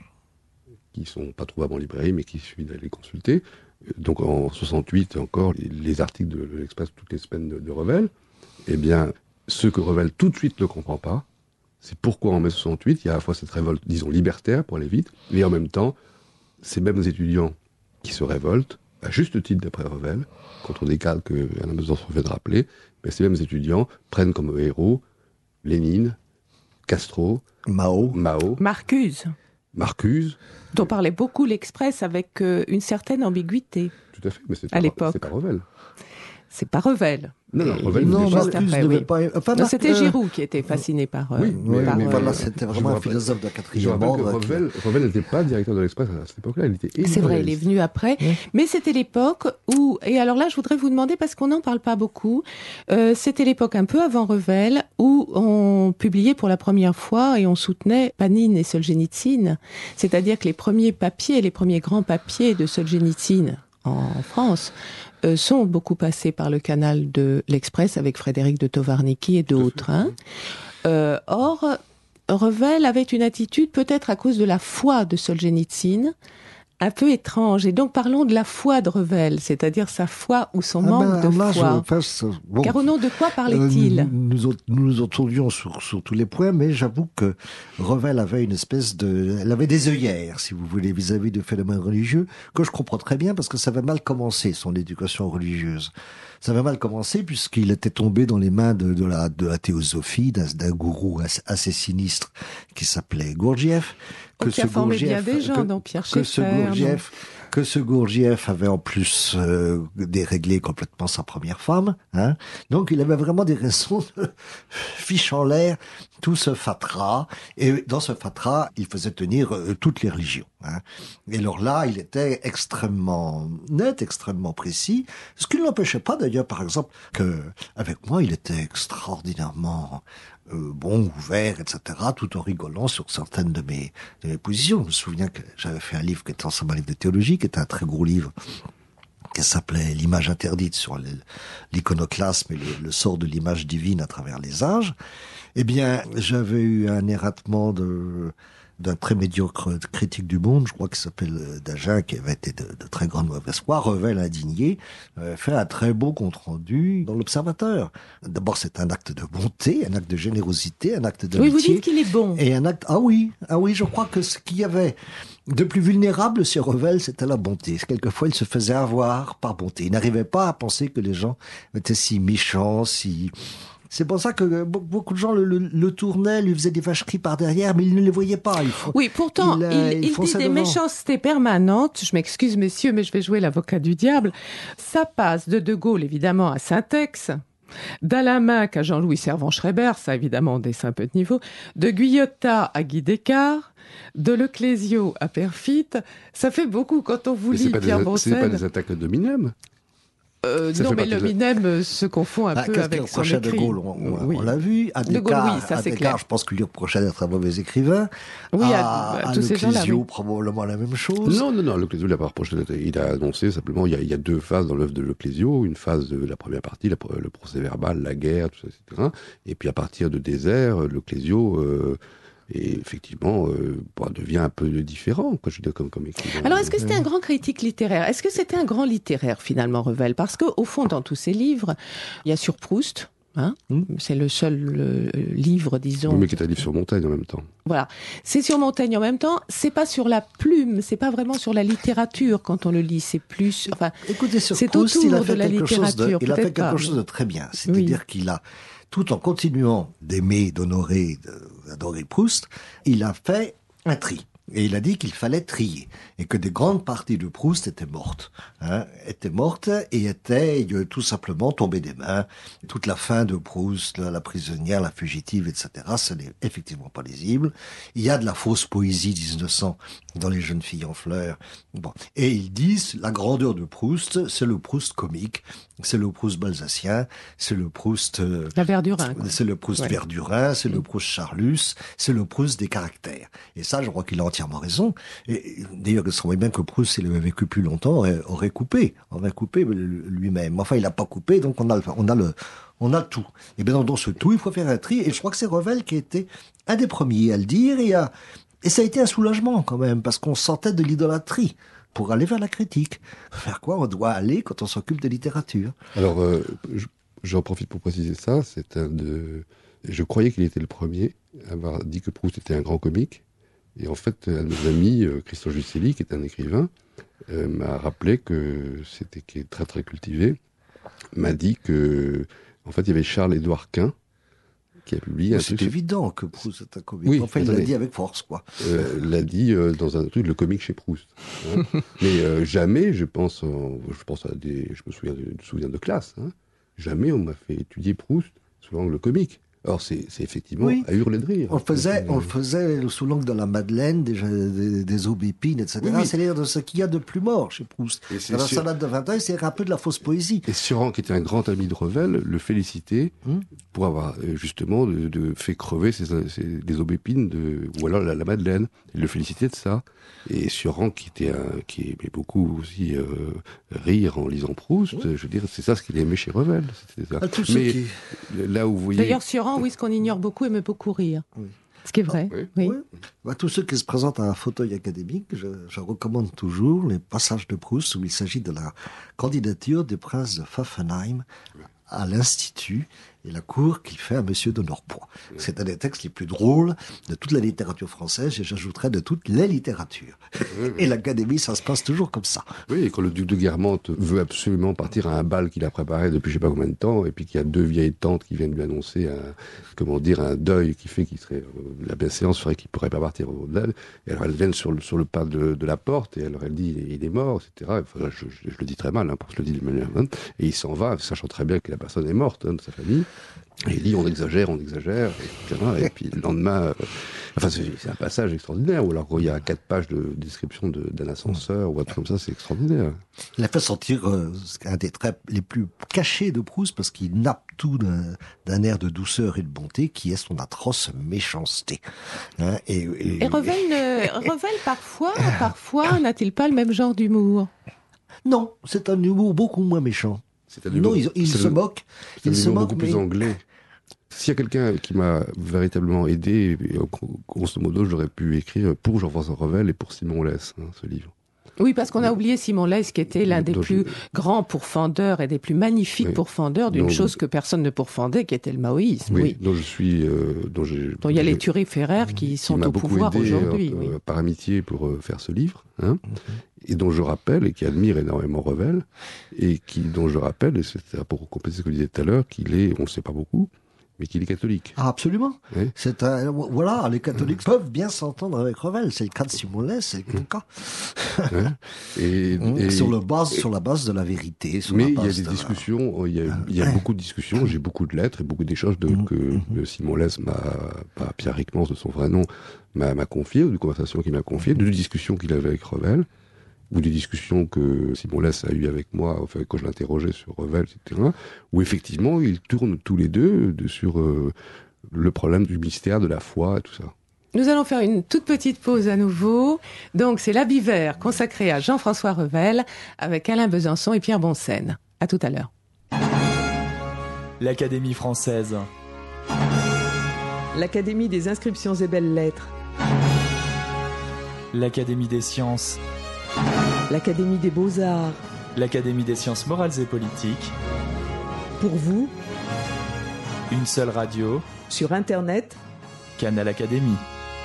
qui sont pas trouvables en librairie, mais qu'il suffit d'aller les consulter. Donc en soixante-huit, encore, les, les articles de l'Express toutes les semaines de, de Revel, eh bien, ceux que Revel tout de suite ne comprend pas, c'est pourquoi en mai soixante-huit, il y a à la fois cette révolte, disons, libertaire, pour aller vite, et en même temps, ces mêmes étudiants qui se révoltent, à juste titre d'après Revel, contre des cadres que Alain Besançon vient de rappeler, mais ces mêmes étudiants prennent comme héros Lénine, Castro, Mao, Mao, Marcuse, Marcuse, dont parlait beaucoup l'Express avec euh, une certaine ambiguïté. tout à fait, mais c'est à pas, l'époque. c'est pas Revel. C'est pas Revel. Non, non, Revel, non, déjà, Marcuse après, ne oui. veut pas... Enfin, Non, Marc- c'était euh, Giroud qui était fasciné par... euh, Oui, Oui, par, mais euh, voilà, c'était vraiment je vous un rappelle- philosophe de la Je quatrième rappelle que ordre. qui- Revel, Revel n'était pas directeur de l'Express à cette époque-là, il était C'est vrai, il est éditorialiste. venu après. Oui. Mais c'était l'époque où, et alors là, je voudrais vous demander, parce qu'on n'en parle pas beaucoup, euh, c'était l'époque un peu avant Revel, où on publiait pour la première fois et on soutenait Panine et Solzhenitsyn. C'est-à-dire que les premiers papiers, les premiers grands papiers de Solzhenitsyn en France, euh, sont beaucoup passés par le canal de l'Express avec Frédéric de Tovarniki et d'autres. Hein. Euh, or, Revel avait une attitude, peut-être à cause de la foi de Solzhenitsyn, un peu étrange. Et donc parlons de la foi de Revel, c'est-à-dire sa foi ou son Ah manque ben, de là, foi. je passe- bon, Car au nom de quoi euh, parlait-il? nous, nous, nous nous entendions sur, sur tous les points, mais j'avoue que Revel avait une espèce de... Elle avait des œillères, si vous voulez, vis-à-vis de phénomènes religieux, que je comprends très bien, parce que ça avait mal commencé, son éducation religieuse. Ça avait mal commencé, puisqu'il était tombé dans les mains de, de, la, de la théosophie, d'un, d'un gourou assez, assez sinistre, qui s'appelait Gurdjieff. Oh, qui a formé bien des gens, que- dont Pierre que ce Schaeffer, Gurdjieff, que ce Gurdjieff avait en plus euh, déréglé complètement sa première femme, hein. Donc il avait vraiment des raisons de fiche en l'air tout ce fatras, et dans ce fatras, il faisait tenir euh, toutes les religions, hein. Et alors là, il était extrêmement net, extrêmement précis, ce qui ne l'empêchait pas d'ailleurs, par exemple, que avec moi, il était extraordinairement euh, bon, ouvert, et cetera, tout en rigolant sur certaines de mes, de mes positions. Je me souviens que j'avais fait un livre qui était ensemble un livre de théologie, qui était un très gros livre, qui s'appelait L'image interdite, sur le- l'iconoclasme et le, le sort de l'image divine à travers les âges. Eh bien, j'avais eu un ératement de d'un très médiocre critique du Monde, je crois qu'il s'appelle euh, Dagen, qui avait été de, de très grande mauvaise foi. Revel, indigné, avait fait un très beau compte-rendu dans l'Observateur. D'abord, c'est un acte de bonté, un acte de générosité, un acte Oui, vous d'amitié. dites qu'il est bon. Et un acte, ah oui, ah oui, je crois que ce qu'il y avait de plus vulnérable chez Revel, c'était la bonté. Quelquefois, il se faisait avoir par bonté. Il n'arrivait pas à penser que les gens étaient si méchants, si... C'est pour ça que beaucoup de gens le, le, le tournaient, lui faisaient des vacheries par derrière, mais ils ne les voyaient pas. Il faut... Oui, pourtant, il, il, euh, il, il fonçait dit des devant. méchancetés permanentes. Je m'excuse, messieurs, mais je vais jouer l'avocat du diable. Ça passe de De Gaulle, évidemment, à Saint-Ex, d'Alain Mac à Jean-Louis Servan-Schreiber, ça évidemment en dessin un peu de niveau, de Guyotat à Guy Descartes, de Leclésio à Perfit. Ça fait beaucoup quand on vous Mais lit c'est pas Pierre des, Boncel. c'est pas des attaques de Minem. Euh, Ça non, fait mais partie le de la- Minem euh, se confond un Ah, peu qu'est-ce avec qu'il son reprochait écrit. de Gaulle, on, on- Oui. on l'a vu. À De Gaulle, Descartes, oui, ça, à c'est Descartes, clair. je pense qu'il lui reprochait d'être un mauvais écrivain. Oui, à- à, à à tous ces gens-là, Leclésio, oui. probablement la même chose. Non, non, non, Leclésio l'a pas reproché. Il a annoncé simplement, il y a, il y a deux phases dans l'œuvre de Leclésio. Une phase de la première partie, la, le procès verbal, la guerre, tout ça, et cetera. Et puis à partir de Désert, Leclésio, euh, et effectivement, euh, bon, devient un peu différent, quoi, je veux dire, comme, comme écrivain. Alors, est-ce que c'était un grand critique littéraire? Est-ce que c'était un grand littéraire, finalement, Revel? Parce qu'au fond, dans tous ses livres, il y a sur Proust, hein, Mm. c'est le seul euh, livre, disons... Oui, mais qui est un livre sur Montaigne en même temps. Voilà. C'est sur Montaigne en même temps, c'est pas sur la plume, c'est pas vraiment sur la littérature quand on le lit, c'est plus... Enfin, Écoutez, sur c'est Proust, autour il a de fait la quelque chose de, littérature, il a fait peut-être quelque pas, chose mais- de très bien. C'est-à-dire Oui. qu'il a, tout en continuant d'aimer, d'honorer, de- d'adorer Proust, il a fait un tri. Et il a dit qu'il fallait trier. Et que des grandes parties de Proust étaient mortes. Hein, étaient mortes et étaient euh, tout simplement tombées des mains. Toute la fin de Proust, la, la prisonnière, la fugitive, et cetera, ce n'est effectivement pas lisible. Il y a de la fausse poésie dix-neuf cents dans Les jeunes filles en fleurs. Bon. Et ils disent, la grandeur de Proust, c'est le Proust comique, c'est le Proust balsacien, c'est le Proust... euh, La Verdurin, quoi. c'est le Proust Ouais. Verdurin, c'est le Proust Charlus, c'est le Proust des caractères. Et ça, je crois qu'il a entièrement raison. Et et d'ailleurs, il serait bien que Proust, s'il avait vécu plus longtemps, aurait, aurait coupé, aurait coupé lui-même. Enfin, il n'a pas coupé, donc on a, le, on a le, on a tout. Et bien, dans ce tout, il faut faire un tri. Et je crois que c'est Revel qui était un des premiers à le dire. Et, à, et ça a été un soulagement quand même, parce qu'on sortait de l'idolâtrie pour aller vers la critique. Vers quoi on doit aller quand on s'occupe de littérature. Alors, euh, je- j'en profite pour préciser ça. C'est un de. Je croyais qu'il était le premier à avoir dit que Proust était un grand comique. Et en fait, un de mes amis, euh, Christian Juscelli, qui est un écrivain, euh, m'a rappelé que c'était qui est très très cultivé, m'a dit que, en fait, il y avait Charles-Édouard Quint qui a publié un C'est truc. évident que Proust est un comique. Oui, enfin, il l'a attendez. dit avec force, quoi. Euh, l'a dit euh, dans un truc, le comique chez Proust. Hein. Mais euh, jamais, je pense, en- je pense à des, je me souviens de, de souvenirs de classe. Hein, jamais on m'a fait étudier Proust sous l'angle comique. Or, c'est, c'est effectivement Oui. à hurler de rire. On le faisait, on le faisait sous l'angle de la Madeleine, des, des, des aubépines, et cetera. Oui, oui. C'est-à-dire de ce qu'il y a de plus mort chez Proust. Et c'est Dans la sûr- salade de vingt ans, c'est un peu de la fausse poésie. Et Suran, qui était un grand ami de Revel, le félicitait Hmm. pour avoir euh, justement de, de fait crever ses, ses, des aubépines de, ou alors la, la Madeleine. Il le félicitait de ça. Et Suran, qui était un, qui aimait beaucoup aussi euh, rire en lisant Proust, je veux dire, c'est ça ce qu'il aimait chez Revel. C'était ça. À tous ceux Mais qui- là où vous voyez, D'ailleurs, Sioran, oui, ce qu'on ignore beaucoup, aimait beaucoup rire. Oui. Ce qui est vrai. Oui. Oui. Oui. Bah, tous ceux qui se présentent à un fauteuil académique, je, je recommande toujours les passages de Proust où il s'agit de la candidature du prince de Pfaffenheim à l'Institut et la cour qu'il fait à Monsieur de Norpois. C'est un des textes les plus drôles de toute la littérature française et j'ajouterais de toutes les littératures. Et l'Académie, ça se passe toujours comme ça. oui, et quand le duc de Guermantes veut absolument partir à un bal qu'il a préparé depuis je sais pas combien de temps, et puis qu'il y a deux vieilles tantes qui viennent lui annoncer un, comment dire, un deuil qui fait qu'il serait, euh, la bienséance ferait qu'il pourrait pas partir au-delà, et alors elles viennent sur le, sur le pas de, de la porte, et alors elle dit, il est, il est mort, et cetera. Enfin, je, je, je le dis très mal, hein, pour que je le dise de manière, hein, et il s'en va, sachant très bien que la personne est morte, hein, de sa famille. Et il dit on exagère, on exagère, et cetera. Et puis le lendemain, euh, enfin c'est, c'est un passage extraordinaire. Ou alors il y a quatre pages de description de, d'un ascenseur ou un truc comme ça, c'est extraordinaire. Il a fait sortir euh, un des traits les plus cachés de Proust parce qu'il nappe tout d'un, d'un air de douceur et de bonté qui est son atroce méchanceté. Hein, et, et, Et Revel, ne- Revel, parfois, parfois, n'a-t-il pas le même genre d'humour? Non, c'est un humour beaucoup moins méchant. C'est un Non, humour- il, il c'est se un- moque. c'est un Il se humour moque, beaucoup plus mais- anglais. S'il y a quelqu'un qui m'a véritablement aidé, et, euh, grosso modo, j'aurais pu écrire pour Jean-François Revel et pour Simon Lès, hein, ce livre. Oui, parce qu'on a oublié Simon Lès, qui était l'un des Donc, plus je- grands pourfendeurs et des plus magnifiques Oui. pourfendeurs d'une Donc, chose que personne ne pourfendait, qui était le maoïsme. Oui, Oui. dont je suis, euh, dont j'ai. Dont il y a les j'ai- Thury-Ferrer qui qui sont m'a au beaucoup pouvoir aidé, aujourd'hui. euh, oui. par amitié pour euh, faire ce livre, hein, et dont je rappelle, et qui admire énormément Revel, et qui, dont je rappelle, et c'est pour compléter ce que je disais tout à l'heure, qu'il est, on ne le sait pas beaucoup, mais qu'il est catholique. Ah, absolument. Oui. C'est un, voilà, les catholiques peuvent bien s'entendre avec Revel. C'est le cas de Simon Leys, c'est le cas. Ouais. Et, et, sur, le base, et, sur la base de la vérité. Sur mais la il y a base des de discussions, il y a, il y a beaucoup de discussions, j'ai beaucoup de lettres et beaucoup d'échanges de, mmh, que mmh. de Simon Leys m'a, pas Pierre Rickmans de son vrai nom, m'a, m'a confié, ou de conversations qu'il m'a confiées, de discussions qu'il avait avec Revel, ou des discussions que Simon Leys a eues avec moi, enfin, quand je l'interrogeais sur Revel, et cetera, où effectivement, ils tournent tous les deux de, sur euh, le problème du mystère, de la foi, et tout ça. Nous allons faire une toute petite pause à nouveau. Donc, c'est l'Habit vert consacré à Jean-François Revel avec Alain Besançon et Pierre Boncenne. À tout à l'heure. L'Académie française. L'Académie des inscriptions et belles-lettres. L'Académie des sciences. L'Académie des beaux-arts. L'Académie des sciences morales et politiques. Pour vous, une seule radio. Sur Internet. Canal Académie.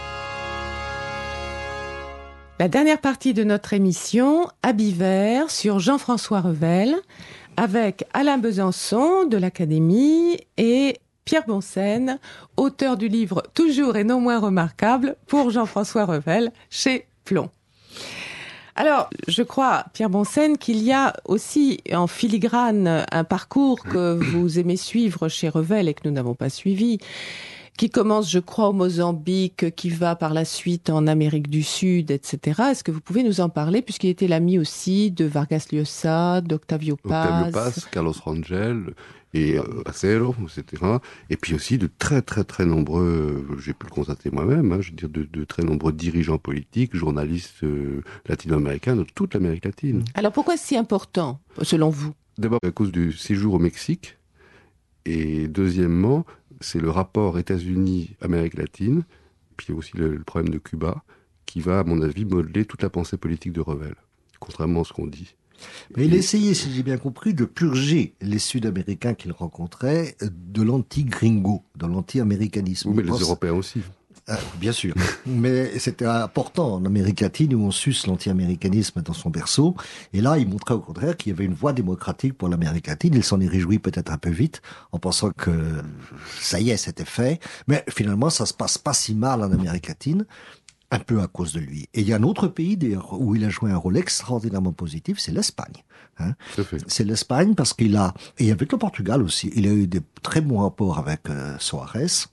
La dernière partie de notre émission, Habit vert, sur Jean-François Revel, avec Alain Besançon de l'Académie et Pierre Boncenne, auteur du livre Toujours et non moins remarquable pour Jean-François Revel chez Plon. Alors, je crois, Pierre Boncenne, qu'il y a aussi en filigrane un parcours que vous aimez suivre chez Revel et que nous n'avons pas suivi, qui commence, je crois, au Mozambique, qui va par la suite en Amérique du Sud, et cetera. Est-ce que vous pouvez nous en parler, puisqu'il était l'ami aussi de Vargas Llosa, d'Octavio Paz. Octavio Paz, Carlos Rangel et euh, Acero, et cetera. Et puis aussi de très très très nombreux, euh, j'ai pu le constater moi-même, hein, je veux dire de, de très nombreux dirigeants politiques, journalistes euh, latino-américains de toute l'Amérique latine. Alors pourquoi c'est si important, selon vous ? D'abord à cause du séjour au Mexique, et deuxièmement, c'est le rapport États-Unis-Amérique latine, puis il y a aussi le, le problème de Cuba, qui va, à mon avis, modeler toute la pensée politique de Revel, contrairement à ce qu'on dit. Mais il essayait, si j'ai bien compris, de purger les Sud-Américains qu'il rencontrait de l'anti-gringo, de l'anti-américanisme. Oui, mais il les pense... Européens aussi. Ah, bien sûr. Mais c'était important en Amérique latine où on suce l'anti-américanisme dans son berceau. Et là, il montrait au contraire qu'il y avait une voie démocratique pour l'Amérique latine. Il s'en est réjoui peut-être un peu vite en pensant que ça y est, c'était fait. Mais finalement, ça se passe pas si mal en Amérique latine, un peu à cause de lui. Et il y a un autre pays d'ailleurs où il a joué un rôle extraordinairement positif, c'est l'Espagne. Hein. C'est l'Espagne parce qu'il a, et avec le Portugal aussi, il a eu des très bons rapports avec euh, Soares.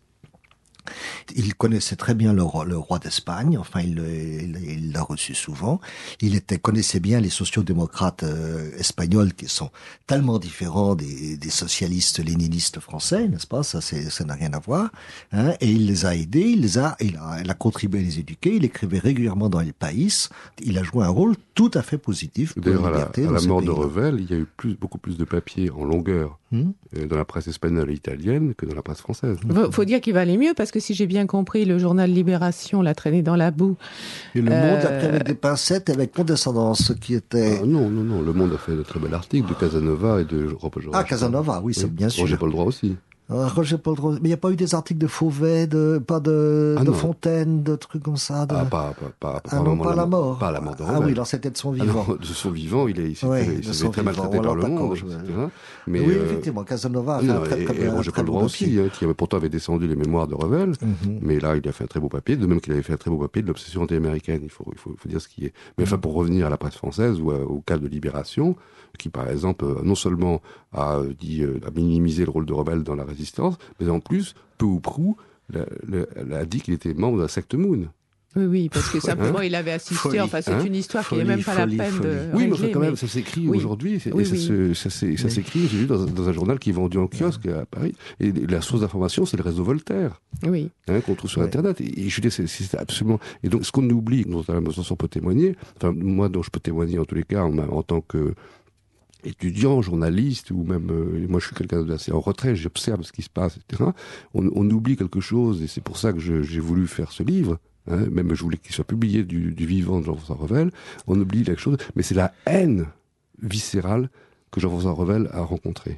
Il connaissait très bien le roi, le roi d'Espagne, enfin il, il, il l'a reçu souvent. Il était, connaissait bien les sociodémocrates euh, espagnols qui sont tellement différents des, des socialistes léninistes français, n'est-ce pas? Ça, c'est, ça n'a rien à voir. Hein. Et il les a aidés, il les a, il a, il a contribué à les éduquer. Il écrivait régulièrement dans El País. Il a joué un rôle tout à fait positif pour D'ailleurs, la liberté. à la, à la mort de pays-là. Revel, il y a eu plus, beaucoup plus de papiers en longueur Hmm. dans la presse espagnole et italienne que dans la presse française. Faut, faut dire qu'il va aller mieux parce que si j'ai bien compris, le journal Libération l'a traîné dans la boue. Et le Euh, Monde a pris avec des pincettes avec condescendance, ce qui était... Ah, non, non, non. Le Monde a fait de très bel article de Casanova et de Roger. Ah, Casanova, oui, c'est bien sûr. Roger Paul Droit aussi. Euh, Roger Paul Droit. Mais il n'y a pas eu des articles de Fauvet, de, pas de, Ah de non. Fontaine, de trucs comme ça. De... Ah, pas, pas, pas, Ah non, vraiment pas la mort. Pas la mort de Ah Revel. oui, alors c'était de son Ah vivant. non, de son vivant, il, est, il s'est Ouais, fait, de il s'est son fait très vivant. maltraité par le Voilà, monde, d'accord, et je- cetera. Mais, oui, euh, effectivement, Casanova a ah fait non, un très, et, très, et bien- Roger très Paul bon Droit papier. aussi, hein, qui avait pourtant avait descendu les mémoires de Revel, Mhm. mais là, il a fait un très beau papier, de même qu'il avait fait un très beau papier de l'obsession anti-américaine, il faut, il faut, il faut dire ce qui est. Mais enfin, pour revenir à la presse française ou à- au cas de Libération, qui par exemple, euh, non seulement a, euh, dit, euh, a minimisé le rôle de Revel dans la résistance, mais en plus, peu ou prou, l'a- l'a- a dit qu'il était membre de la secte Moon. Oui, oui, parce que simplement il avait assisté. Folie. Enfin, c'est Hein une histoire qui Folie, n'est même pas folie, la peine folie. de. Oui, mais enfin, régler, quand même, mais- ça s'écrit Oui. aujourd'hui, c'est- Oui, et ça, oui. se- ça, s'est- ça Oui. s'écrit, j'ai lu, dans, un- dans un journal qui est vendu en kiosque à Paris. Et la source d'information, c'est le réseau Voltaire, Oui. hein, qu'on trouve sur Oui. Internet. Et, et je dis, c'est, c'est absolument. Et donc, ce qu'on oublie, dont Alain Besançon peut témoigner, enfin, moi, dont je peux témoigner en tous les cas, en, en tant que étudiant, journaliste, ou même, euh, moi je suis quelqu'un d'assez en retrait, j'observe ce qui se passe, et cetera. On, on oublie quelque chose, et c'est pour ça que je- j'ai voulu faire ce livre, hein, même je voulais qu'il soit publié du, du vivant de Jean-François Revel, on oublie quelque chose, mais c'est la haine viscérale que Jean-François Revel a rencontrée.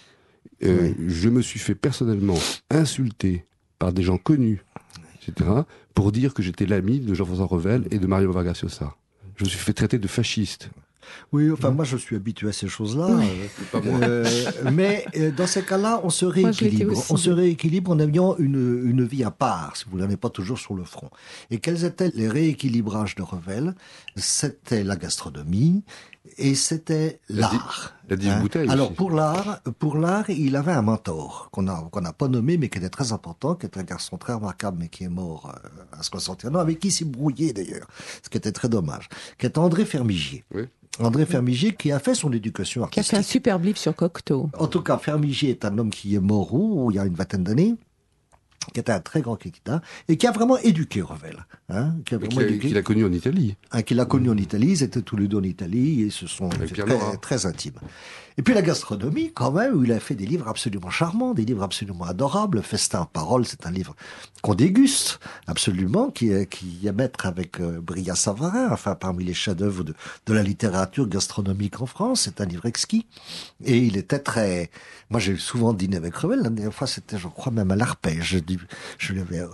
Euh, Je me suis fait personnellement insulter par des gens connus, et cetera, pour dire que j'étais l'ami de Jean-François Revel et de Mario Vargas Llosa. Je me suis fait traiter de fasciste. Oui, enfin, moi, je suis habitué à ces choses-là. Oui. euh, Pas moi. euh, mais euh, dans ces cas-là, on se Moi, je l'étais rééquilibre. aussi. On se rééquilibre en ayant une, une vie à part, si vous voulez, on n'est pas toujours sur le front. Et quels étaient les rééquilibrages de Revel? C'était la gastronomie et c'était La di- l'art. la dix bouteilles Alors, aussi. pour l'art, pour l'art, il avait un mentor qu'on a, qu'on n'a pas nommé, mais qui était très important, qui était un garçon très remarquable, mais qui est mort euh, à soixante et un ans, avec qui il s'est brouillé d'ailleurs, ce qui était très dommage, qui est André Fermigier. Oui. André Fermigier qui a fait son éducation Qui a artistique. fait un superbe livre sur Cocteau. En tout cas, Fermigier est un homme qui est mort où, il y a une vingtaine d'années, qui était un très grand critique d'art, et qui a vraiment éduqué Revel. Hein, qui a Mais vraiment Qu'il a, éduqué. qu'il a connu en Italie. Hein, qu'il a connu en Italie, ils étaient tous les deux en Italie, et se sont Avec fait Pierre très, Nora. très intimes. Et puis la gastronomie, quand même, où il a fait des livres absolument charmants, des livres absolument adorables. Festin en parole, c'est un livre qu'on déguste, absolument, qui est, qui est à mettre avec euh, Brillat-Savarin, enfin, parmi les chefs-d'œuvre de, de la littérature gastronomique en France. C'est un livre exquis. Et il était très... Moi, j'ai souvent dîné avec Revel. La dernière fois, c'était, je crois, même à l'Arpège. Je, dis- je lui avais...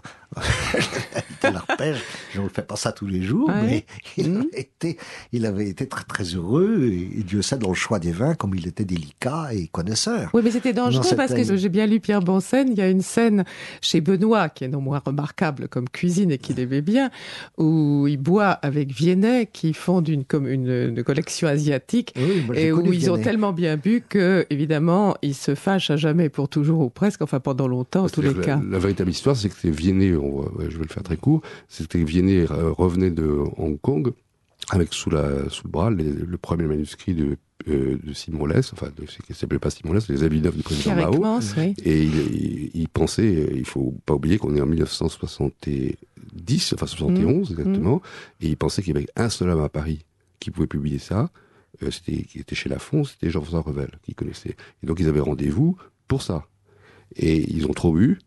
à l'Arpège. Je ne fais pas ça tous les jours, Ouais. mais il, Mmh. avait été, il avait été très, très heureux. Et, et Dieu sait, dans le choix des vins, comme il était délicat et connaisseur. Oui, mais c'était dangereux Non, parce c'était- que j'ai bien lu Pierre Bonsen. Il y a une scène chez Benoît, qui est non moins remarquable comme cuisine et qu'il aimait bien, où il boit avec Viennet, qui font une, comme une, une collection asiatique, Oui, moi, j'ai et où connu ils ont Viennet. tellement bien bu que, évidemment, ils se fâchent à jamais pour toujours ou presque, enfin pendant longtemps, en tous les C'est-à-dire que cas. La, la véritable histoire, c'est que c'était Viennet, on va- ouais, je vais le faire très court, c'était que Viennet euh, revenait de Hong Kong avec sous, la, sous le bras les- le premier manuscrit de, euh, de Simon Lès, enfin, de, c'est- qui s'appelait pas Simon Lès, les avis neufs du président Pierre Mao. Ekmans, oui. Et il, il, il pensait, euh, il faut pas oublier qu'on est en mille neuf cent soixante-dix, enfin soixante et onze exactement, et il pensait qu'il y avait un seul homme à Paris qui pouvait publier ça, euh, c'était, qui était chez Lafon, c'était Jean-François Revel, qu'il connaissait. Et donc ils avaient rendez-vous pour ça. Et ils ont trop bu.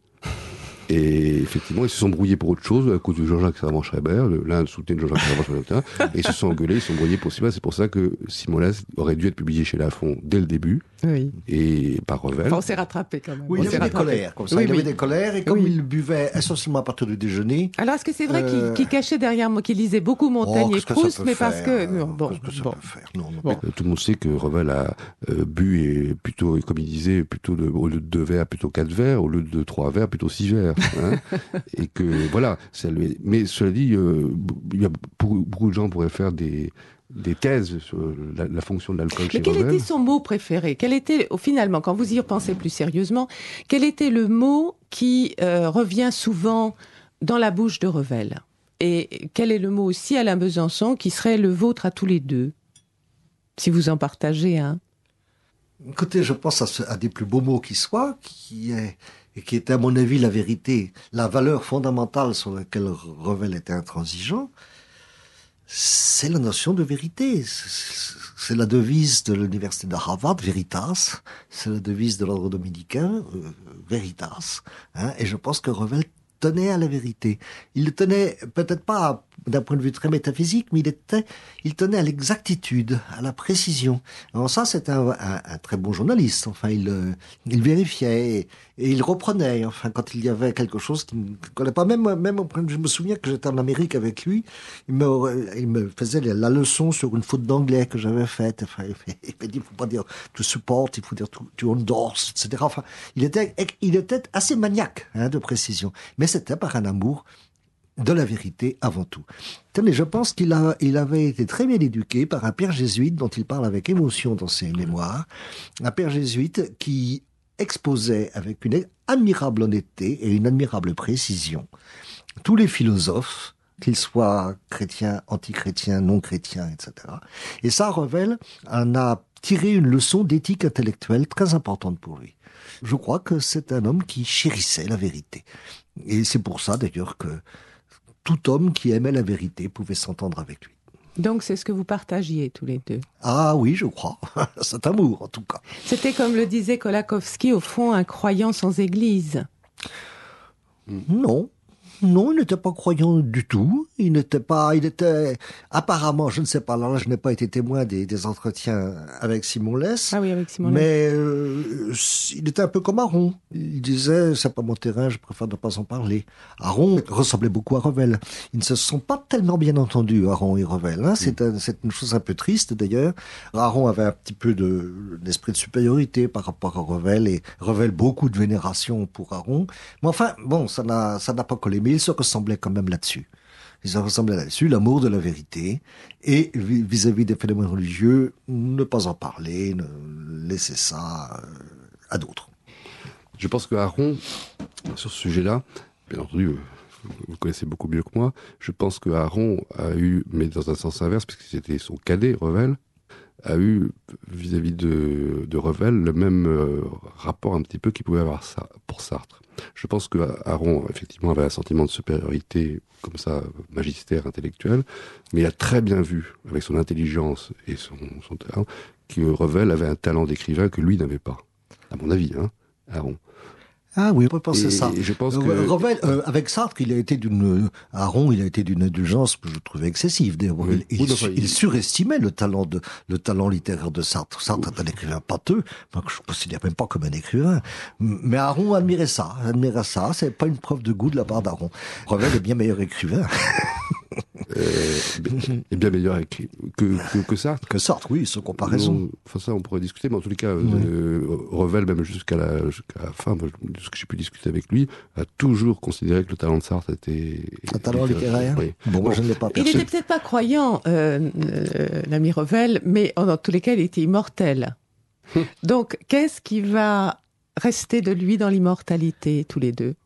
Et effectivement, ils se sont brouillés pour autre chose à cause de Jean-Jacques Servan-Schreiber. Le- L'un soutenait Jean-Jacques Servan-Schreiber, et ils se sont engueulés, ils se sont brouillés pour cela. C'est pour ça que Simon Lès aurait dû être publié chez Lafon dès le début, Oui. et par Revel. Enfin, on s'est rattrapé quand même. Oui, On il y s'est avait des rattrapé. colères, comme ça. Oui, il y avait oui. des colères, et comme Oui. il buvait essentiellement à partir du déjeuner, Alors, est-ce que c'est vrai Euh, qu'il qu'il cachait derrière moi, qu'il lisait beaucoup Montaigne oh, et qu'est-ce que ça Proust, peut mais parce faire, que... non, bon, qu'est-ce que ça bon. peut faire Non, non, Bon. Euh, Tout le monde sait que Revel a euh, bu et plutôt, comme il disait, plutôt de, au lieu de deux verres, plutôt quatre verres, au lieu de trois verres, plutôt six verres. Hein et que voilà, ça lui... mais cela dit, euh, il y a beaucoup, beaucoup de gens pourraient faire des, des thèses sur la, la fonction de l'alcool chez Mais quel Revel. était son mot préféré? Quel était, oh, finalement, quand vous y repensez plus sérieusement, quel était le mot qui euh, revient souvent dans la bouche de Revel? Et quel est le mot aussi, Alain Besançon, qui serait le vôtre à tous les deux? Si vous en partagez un. Écoutez, je pense à, ce- à des plus beaux mots qui soient, qui est, et qui est à mon avis la vérité, la valeur fondamentale sur laquelle Revel était intransigeant, c'est la notion de vérité. C'est- C'est la devise de l'université de Harvard, Veritas. C'est la devise de l'ordre dominicain, euh, Veritas. Hein, et je pense que Revel tenait à la vérité. Il le tenait peut-être pas d'un point de vue très métaphysique, mais il était, il tenait à l'exactitude, à la précision. Alors ça, c'était un, un, un très bon journaliste. Enfin, il, euh, il vérifiait et, et il reprenait. Enfin, quand il y avait quelque chose qu'il ne connaissait pas, même, même, je me souviens que j'étais en Amérique avec lui, il me, il me faisait la leçon sur une faute d'anglais que j'avais faite. Enfin, il m'a dit, il faut pas dire to support, il faut dire to, to endorse, et cetera. Enfin, il était, il était assez maniaque, hein, de précision. Mais c'était par un amour de la vérité avant tout. Tenez, je pense qu'il a, il avait été très bien éduqué par un père jésuite dont il parle avec émotion dans ses mémoires. Un père jésuite qui exposait avec une admirable honnêteté et une admirable précision tous les philosophes, qu'ils soient chrétiens, antichrétiens, non-chrétiens, et cetera. Et ça, Revel en a tiré une leçon d'éthique intellectuelle très importante pour lui. Je crois que c'est un homme qui chérissait la vérité. Et c'est pour ça, d'ailleurs, que tout homme qui aimait la vérité pouvait s'entendre avec lui. Donc, c'est ce que vous partagiez tous les deux. Ah oui, je crois. Cet amour, en tout cas. C'était, comme le disait Kolakowski, au fond, un croyant sans église. Non. Non, il n'était pas croyant du tout. Il n'était pas, il était, apparemment, je ne sais pas, alors là, je n'ai pas été témoin des, des entretiens avec Simon Less. Ah oui, avec Simon Less. Mais euh, il était un peu comme Aron. Il disait, c'est pas mon terrain, je préfère ne pas en parler. Aron ressemblait beaucoup à Revel. Ils ne se sont pas tellement bien entendus, Aron et Revel. Hein. C'est, un, c'est une chose un peu triste d'ailleurs. Aron avait un petit peu de, d'esprit de supériorité par rapport à Revel, et Revel beaucoup de vénération pour Aron. Mais enfin, bon, ça n'a, ça n'a pas collé. Mais ils se ressemblaient quand même là-dessus. Ils se ressemblaient là-dessus, l'amour de la vérité, et vis-à-vis des phénomènes religieux, ne pas en parler, ne laisser ça à d'autres. Je pense que Aron, sur ce sujet-là, bien entendu, vous connaissez beaucoup mieux que moi, je pense que Aron a eu, mais dans un sens inverse, parce que c'était son cadet, Revel, a eu, vis-à-vis de, de Revel, le même euh, rapport un petit peu qu'il pouvait avoir ça, pour Sartre. Je pense que Aron, effectivement, avait un sentiment de supériorité, comme ça, magistère, intellectuel, mais il a très bien vu, avec son intelligence et son, son talent, que Revel avait un talent d'écrivain que lui n'avait pas. À mon avis, hein, Aron. Ah oui, on peut penser et, ça. Et je pense euh, que... Revel, euh, avec Sartre, il a été d'une, Aron, il a été d'une indulgence que je trouvais excessive. Oui. Il, il, oui, il, il surestimait le talent de, le talent littéraire de Sartre. Sartre est un écrivain pâteux, moi, je ne considère même pas comme un écrivain. Mais Aron admirait ça, admirait ça. C'est pas une preuve de goût de la part d'Aron. Revel est bien meilleur écrivain. Euh, est bien meilleur écrit que, que, que Sartre. Que Sartre, oui, sans comparaison. Non, enfin, ça, on pourrait discuter, mais en tous les cas, oui. euh, Revel, même jusqu'à la, jusqu'à la fin, moi, de ce que j'ai pu discuter avec lui, a toujours considéré que le talent de Sartre était... Un talent littéraire. Oui. Bon, moi, je ne l'ai pas perçu. Il était peut-être pas croyant, euh, euh, l'ami Revel, mais dans tous les cas, il était immortel. Donc, qu'est-ce qui va rester de lui dans l'immortalité, tous les deux?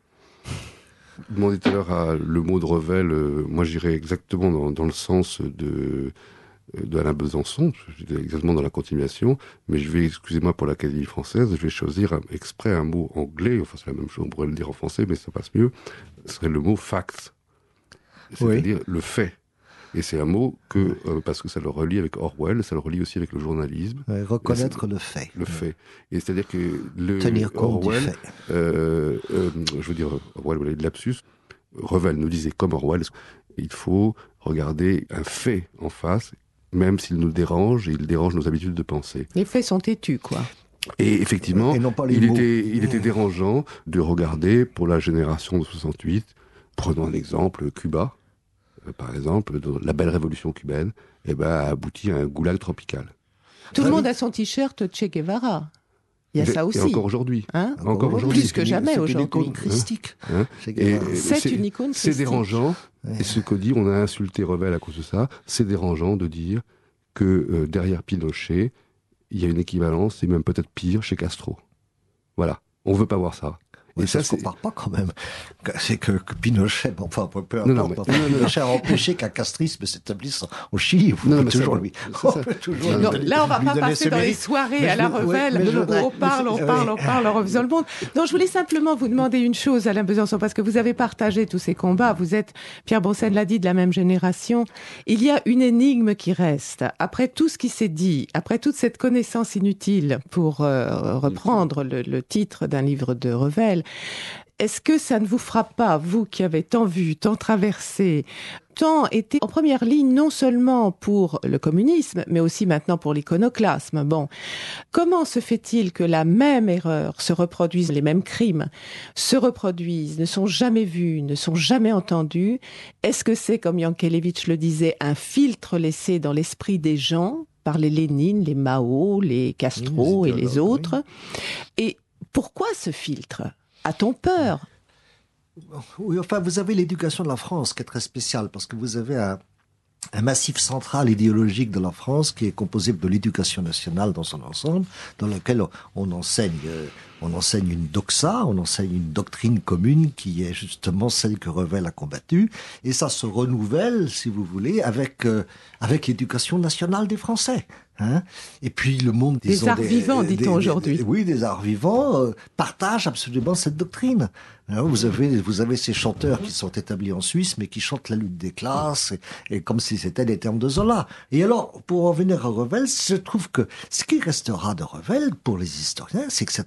Vous demandez tout à l'heure à le mot de Revel, euh, moi j'irais exactement dans, dans le sens de, de Alain Besançon, j'étais exactement dans la continuation, mais je vais, excusez-moi pour l'Académie française, je vais choisir un, exprès un mot anglais, enfin c'est la même chose, on pourrait le dire en français, mais ça passe mieux, ce serait le mot fact, c'est-à-dire oui. le fait. Et c'est un mot que, euh, parce que ça le relie avec Orwell, ça le relie aussi avec le journalisme. Ouais, reconnaître le fait. Le fait. Et c'est-à-dire que le Tenir compte Orwell, du fait. Euh, euh, je veux dire, Orwell, voilà, de lapsus, Revel nous disait, comme Orwell, il faut regarder un fait en face, même s'il nous dérange, et il dérange nos habitudes de pensée. Les faits sont têtus, quoi. Et effectivement, et non pas les il, mots. était, il était dérangeant de regarder, pour la génération de soixante-huit, prenons un exemple, Cuba, par exemple, la belle révolution cubaine, eh ben, a abouti à un goulag tropical. Tout ah, le monde oui. a son t-shirt Che Guevara. Il y a et, ça aussi. Et encore aujourd'hui. Hein encore aujourd'hui. Plus que jamais aujourd'hui. C'est une icône christique. Hein et, c'est, c'est une icône christique. C'est dérangeant. Ouais. Et ce qu'on dit, on a insulté Revel à cause de ça. C'est dérangeant de dire que euh, derrière Pinochet, il y a une équivalence, et même peut-être pire, chez Castro. Voilà. On veut pas voir ça. Et ça, ça se compare pas quand même. C'est que, que Pinochet, bon, enfin, peu importe, non, non, mais, enfin, non, Pinochet a empêché qu'un castrisme s'établisse au Chili. Vous non, pouvez toujours lui. On peut toujours non, lui là, on va lui pas passer dans les soirées à la Revel où on parle, on parle, on parle, on refait le monde. Non, je voulais simplement vous demander une chose, Alain Besançon, parce que vous avez partagé tous ces combats. Vous êtes, Pierre Boursen l'a dit, de la même génération. Il y a une énigme qui reste. Après tout ce qui s'est dit, après toute cette connaissance inutile, pour euh, reprendre le, le titre d'un livre de Revel, est-ce que ça ne vous frappe pas, vous qui avez tant vu, tant traversé, tant été en première ligne, non seulement pour le communisme, mais aussi maintenant pour l'iconoclasme? Bon, comment se fait-il que la même erreur se reproduise, les mêmes crimes se reproduisent, ne sont jamais vus, ne sont jamais entendus? Est-ce que c'est, comme Yankelevitch le disait, un filtre laissé dans l'esprit des gens par les Lénine, les Mao, les Castro oui, et les autres? Oui. Et pourquoi ce filtre ? A-t-on peur? Oui, enfin, vous avez l'éducation de la France qui est très spéciale parce que vous avez un, un massif central idéologique de la France qui est composé de l'éducation nationale dans son ensemble, dans lequel on enseigne, on enseigne une doxa, on enseigne une doctrine commune qui est justement celle que Revel a combattue, et ça se renouvelle, si vous voulez, avec euh, avec l'éducation nationale des Français. Hein, et puis le monde des disons, arts des, vivants, dit-on aujourd'hui. Oui, des arts vivants euh, partagent absolument cette doctrine. Alors, vous avez vous avez ces chanteurs qui sont établis en Suisse, mais qui chantent la lutte des classes, et, et comme si c'était des termes de Zola. Et alors, pour en venir à Revel, je trouve que ce qui restera de Revel pour les historiens, c'est que c'est un homme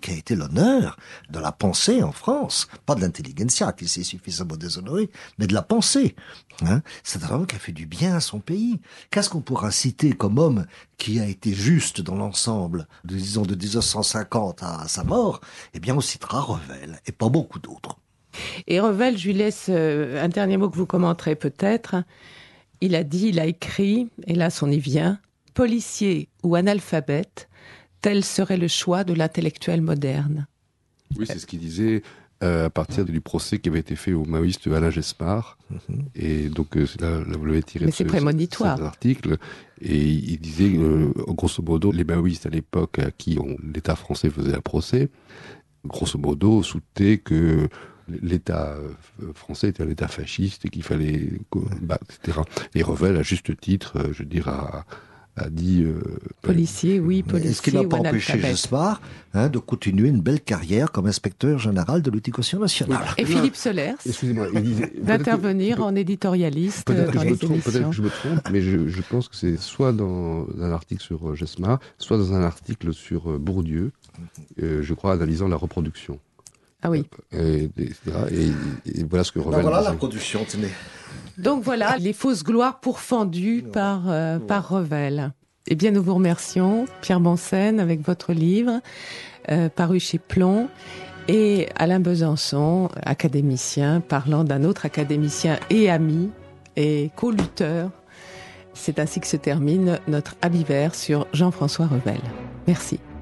qui a été l'honneur de la pensée en France, pas de l'intelligentsia qui s'est suffisamment déshonorée, mais de la pensée. Hein, c'est un homme qui a fait du bien à son pays. Qu'est-ce qu'on pourra citer comme homme qui a été juste dans l'ensemble, de, disons de dix-neuf cent cinquante à sa mort? Eh bien, on citera Revel, et pas beaucoup d'autres. Et Revel, je lui laisse euh, un dernier mot que vous commenterez peut-être. Il a dit, il a écrit, et là on y vient, « Policier ou analphabète, tel serait le choix de l'intellectuel moderne. » Oui, c'est ce qu'il disait euh, à partir du procès qui avait été fait au maoïste Alain Gespard. Mm-hmm. Et donc, euh, là, là, vous l'avez tiré Mais de c'est ce, prémonitoire. cet article. Et il disait, euh, grosso modo, les maoïstes à l'époque à qui on, l'État français faisait un procès, grosso modo, soutenaient que l'État français était un État fasciste et qu'il fallait battre, et cetera. Et Revel, à juste titre, je dirais, a, a dit... Euh, policier, oui, policier. Est-ce qu'il n'a pas empêché Gespard hein, de continuer une belle carrière comme inspecteur général de l'éducation nationale? Et Philippe Solers, excusez-moi, il disait, d'intervenir en éditorialiste dans les émissions. Peut-être que je me trompe, mais je, je pense que c'est soit dans un article sur Gespard, soit dans un article sur Bourdieu, euh, je crois, analysant la reproduction. Ah oui. Et, et, et, et voilà ce que Revel. Ben voilà disait. la production, tenez. Donc voilà, les fausses gloires pourfendues par, euh, par Revel. Eh bien, nous vous remercions, Pierre Bonsen, avec votre livre, euh, paru chez Plomb, et Alain Besançon, académicien, parlant d'un autre académicien et ami, et co-lutteur. C'est ainsi que se termine notre Habit Vert sur Jean-François Revel. Merci.